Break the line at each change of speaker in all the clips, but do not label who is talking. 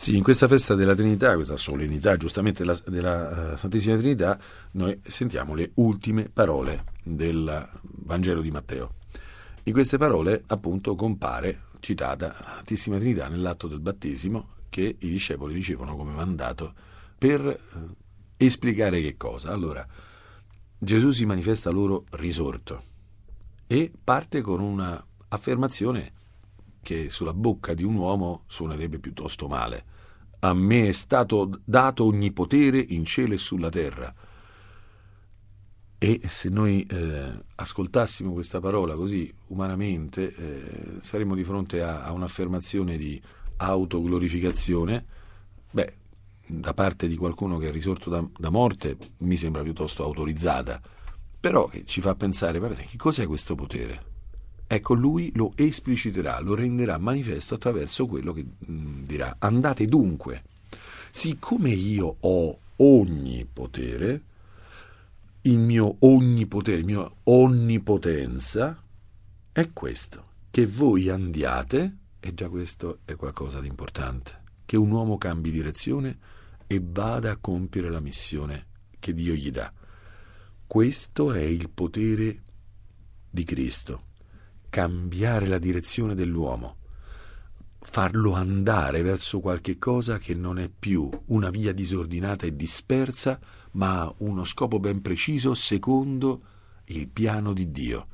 Sì, in questa festa della Trinità, questa solennità giustamente della Santissima Trinità, noi sentiamo le ultime parole del Vangelo di Matteo. In queste parole, appunto, compare citata la Santissima Trinità nell'atto del battesimo che i discepoli ricevono come mandato per esplicare che cosa? Allora, Gesù si manifesta loro risorto e parte con una affermazione che sulla bocca di un uomo suonerebbe piuttosto male. A me è stato dato ogni potere in cielo e sulla terra. E se noi ascoltassimo questa parola così umanamente, saremmo di fronte a un'affermazione di autoglorificazione, da parte di qualcuno che è risorto da morte, mi sembra piuttosto autorizzata, però che ci fa pensare, va bene, che cos'è questo potere? Ecco, lui lo espliciterà, lo renderà manifesto attraverso quello che dirà: andate dunque, siccome io ho ogni potere, il mio onnipotere, la mia onnipotenza è questo, che voi andiate, e già questo è qualcosa di importante, che un uomo cambi direzione e vada a compiere la missione che Dio gli dà. Questo è il potere di Cristo. Cambiare la direzione dell'uomo, farlo andare verso qualche cosa che non è più una via disordinata e dispersa, ma ha uno scopo ben preciso secondo il piano di Dio.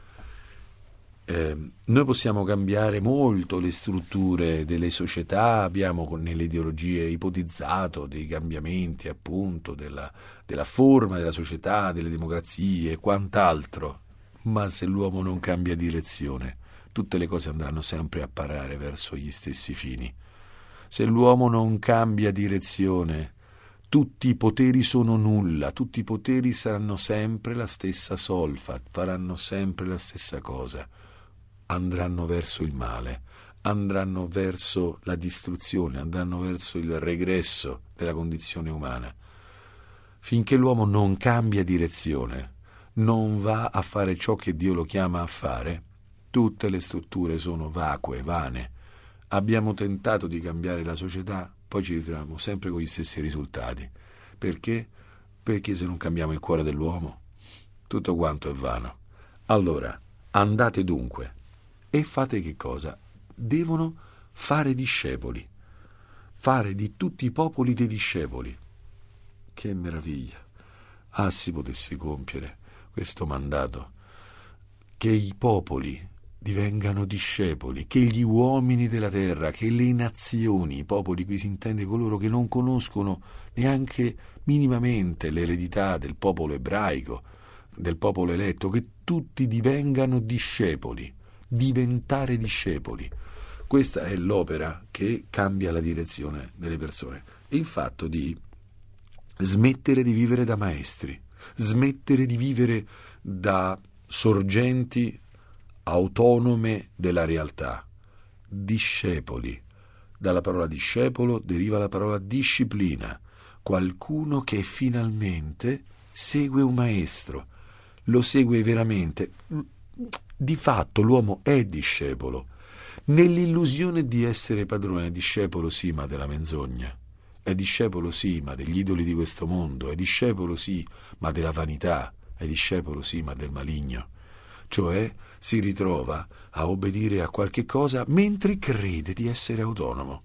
Noi possiamo cambiare molto le strutture delle società, abbiamo nelle ideologie ipotizzato dei cambiamenti appunto della forma della società, delle democrazie e quant'altro. Ma se l'uomo non cambia direzione, tutte le cose andranno sempre a parare verso gli stessi fini. Se l'uomo non cambia direzione, tutti i poteri sono nulla, tutti i poteri saranno sempre la stessa solfa, faranno sempre la stessa cosa. Andranno verso il male, andranno verso la distruzione, andranno verso il regresso della condizione umana. Finché l'uomo non cambia direzione, non va a fare ciò che Dio lo chiama a fare, tutte le strutture sono vacue, vane. Abbiamo tentato di cambiare la società, poi ci ritroviamo sempre con gli stessi risultati. Perché? Perché se non cambiamo il cuore dell'uomo, tutto quanto è vano. Allora, andate dunque e fate che cosa? Devono fare discepoli, fare di tutti i popoli dei discepoli. Che meraviglia! Ah, si potesse compiere questo mandato, che i popoli divengano discepoli, che gli uomini della terra, che le nazioni, i popoli qui si intende coloro che non conoscono neanche minimamente l'eredità del popolo ebraico, del popolo eletto, che tutti divengano discepoli, diventare discepoli. Questa è l'opera che cambia la direzione delle persone. Il fatto di smettere di vivere da maestri, smettere di vivere da sorgenti autonome della realtà. Discepoli. Dalla parola discepolo deriva la parola disciplina, qualcuno che finalmente segue un maestro, lo segue veramente. Di fatto l'uomo è discepolo, nell'illusione di essere padrone. È discepolo sì, ma della menzogna. È discepolo sì, ma degli idoli di questo mondo. È discepolo sì, ma della vanità. È discepolo sì, ma del maligno. Cioè si ritrova a obbedire a qualche cosa mentre crede di essere autonomo.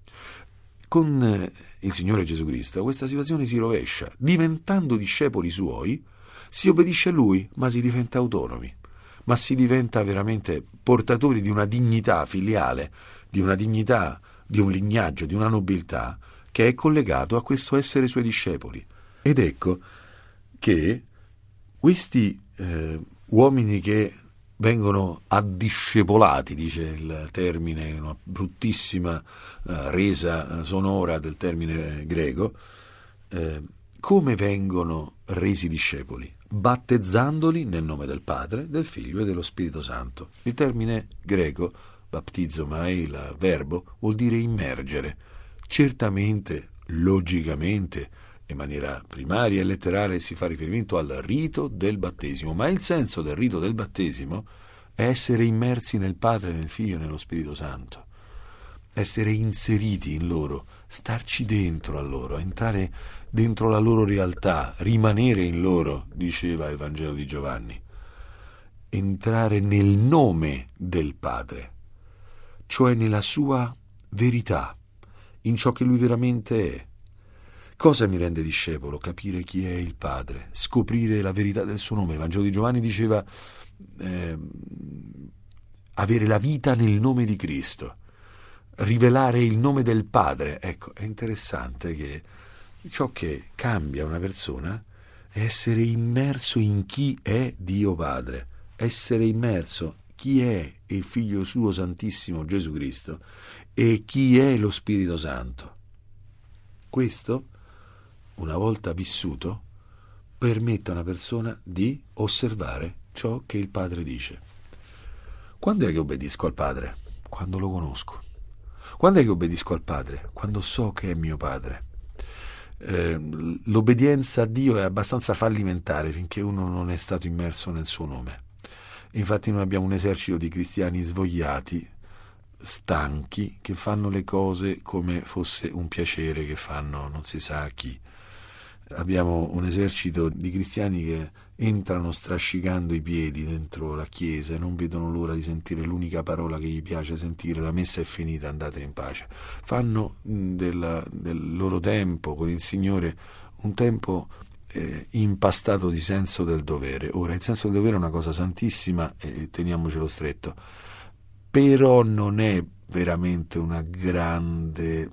Con il Signore Gesù Cristo questa situazione si rovescia. Diventando discepoli suoi si obbedisce a Lui, ma si diventa autonomi. Ma si diventa veramente portatori di una dignità filiale, di una dignità, di un lignaggio, di una nobiltà che è collegato a questo essere suoi discepoli. Ed ecco che questi uomini che vengono addiscepolati, dice il termine, una bruttissima resa sonora del termine greco, come vengono resi discepoli? Battezzandoli nel nome del Padre, del Figlio e dello Spirito Santo. Il termine greco, baptizomai, il verbo, vuol dire immergere. Certamente, logicamente, in maniera primaria e letterale si fa riferimento al rito del battesimo, ma il senso del rito del battesimo è essere immersi nel Padre, nel Figlio e nello Spirito Santo. essere inseriti in loro, starci dentro a loro, entrare dentro la loro realtà, rimanere in loro, diceva il Vangelo di Giovanni, entrare nel nome del Padre, cioè nella sua verità, in ciò che lui veramente è. Cosa mi rende discepolo? Capire chi è il Padre, scoprire la verità del suo nome. Il Vangelo di Giovanni diceva avere la vita nel nome di Cristo, rivelare il nome del Padre. Ecco, è interessante che ciò che cambia una persona è essere immerso in chi è Dio Padre, essere immerso chi è il Figlio suo Santissimo Gesù Cristo e chi è lo Spirito Santo. Questo, una volta vissuto, permette a una persona di osservare ciò che il Padre dice. Quando è che obbedisco al Padre? Quando lo conosco. Quando è che obbedisco al Padre? Quando so che è mio Padre. L'obbedienza a Dio è abbastanza fallimentare finché uno non è stato immerso nel suo nome. Infatti noi abbiamo un esercito di cristiani svogliati, stanchi, che fanno le cose come fosse un piacere che fanno non si sa a chi. Abbiamo un esercito di cristiani che entrano strascicando i piedi dentro la chiesa e non vedono l'ora di sentire l'unica parola che gli piace sentire: la messa è finita, andate in pace. Fanno del loro tempo con il Signore un tempo impastato di senso del dovere. Ora, il senso del dovere è una cosa santissima e teniamocelo stretto, però non è veramente una grande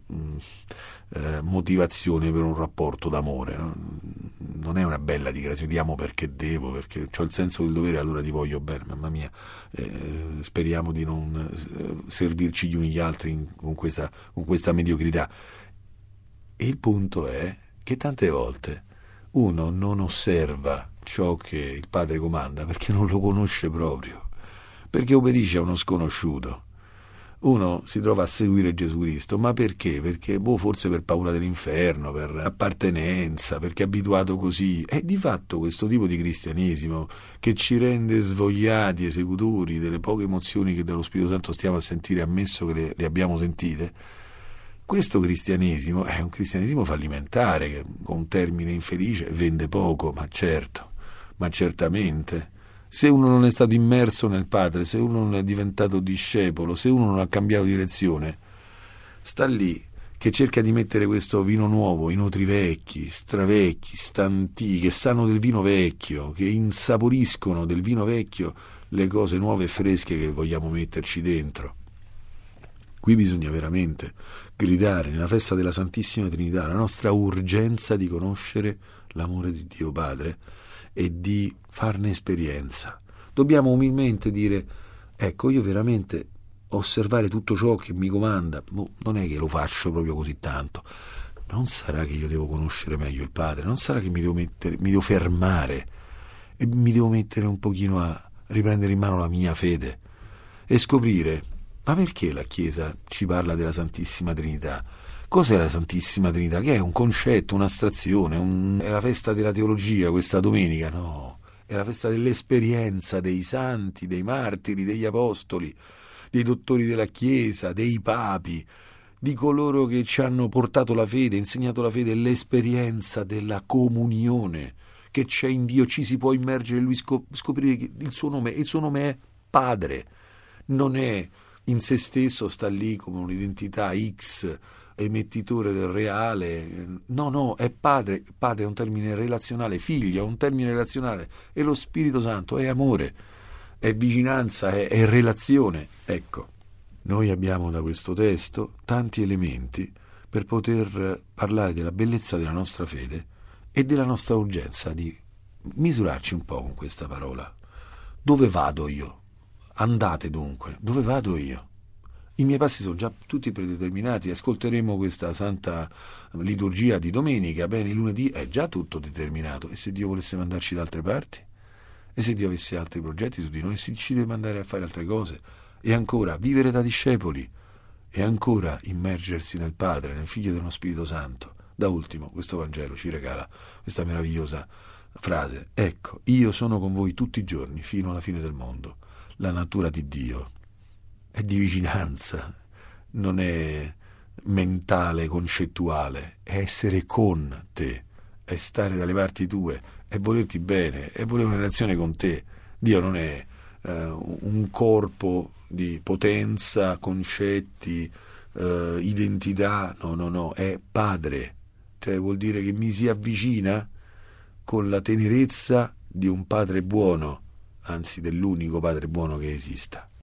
motivazione per un rapporto d'amore, no? Non è una bella dichiarazione: ti amo perché devo, perché ho il senso del dovere, allora ti voglio bene. Mamma mia, speriamo di non servirci gli uni gli altri con questa mediocrità. E il punto è che tante volte uno non osserva ciò che il Padre comanda perché non lo conosce proprio, perché obbedisce a uno sconosciuto. Uno si trova a seguire Gesù Cristo, ma perché? Perché forse per paura dell'inferno, per appartenenza, perché è abituato così. E di fatto questo tipo di cristianesimo che ci rende svogliati, esecutori delle poche emozioni che dallo Spirito Santo stiamo a sentire, ammesso che le abbiamo sentite, questo cristianesimo è un cristianesimo fallimentare, che con un termine infelice vende poco, ma certo, ma certamente. Se uno non è stato immerso nel Padre, se uno non è diventato discepolo, se uno non ha cambiato direzione, sta lì che cerca di mettere questo vino nuovo in otri vecchi, stravecchi, stanti, che sanno del vino vecchio, che insaporiscono del vino vecchio le cose nuove e fresche che vogliamo metterci dentro. Qui bisogna veramente gridare nella festa della Santissima Trinità la nostra urgenza di conoscere l'amore di Dio Padre e di farne esperienza. Dobbiamo umilmente dire: ecco, io veramente osservare tutto ciò che mi comanda, non è che lo faccio proprio così tanto. Non sarà che io devo conoscere meglio il Padre, non sarà che mi devo fermare e mi devo mettere un pochino a riprendere in mano la mia fede e scoprire: ma perché la Chiesa ci parla della Santissima Trinità? Cos'è la Santissima Trinità? Che è un concetto, un'astrazione, è la festa della teologia questa domenica? No, è la festa dell'esperienza dei santi, dei martiri, degli apostoli, dei dottori della Chiesa, dei papi, di coloro che ci hanno portato la fede, insegnato la fede, l'esperienza della comunione che c'è in Dio. Ci si può immergere in Lui, scoprire il suo nome, e il suo nome è Padre. Non è in se stesso, sta lì come un'identità X, emettitore del reale. No, è Padre. Padre è un termine relazionale, Figlio è un termine relazionale, e lo Spirito Santo è amore, è vicinanza, è relazione. Ecco, noi abbiamo da questo testo tanti elementi per poter parlare della bellezza della nostra fede e della nostra urgenza di misurarci un po' con questa parola. Dove vado io? Andate dunque. Dove vado io? I miei passi sono già tutti predeterminati. Ascolteremo questa santa liturgia di domenica. Bene, il lunedì è già tutto determinato. E se Dio volesse mandarci da altre parti? E se Dio avesse altri progetti su di noi? Si ci deve mandare a fare altre cose? E ancora, vivere da discepoli. E ancora, immergersi nel Padre, nel Figlio e dello Spirito Santo. Da ultimo, questo Vangelo ci regala questa meravigliosa frase: ecco, io sono con voi tutti i giorni fino alla fine del mondo. La natura di Dio è di vicinanza, non è mentale, concettuale, è essere con te, è stare dalle parti tue, è volerti bene, è volere una relazione con te. Dio non è un corpo di potenza, concetti, identità, no, è padre, cioè vuol dire che mi si avvicina con la tenerezza di un padre buono, anzi dell'unico padre buono che esista.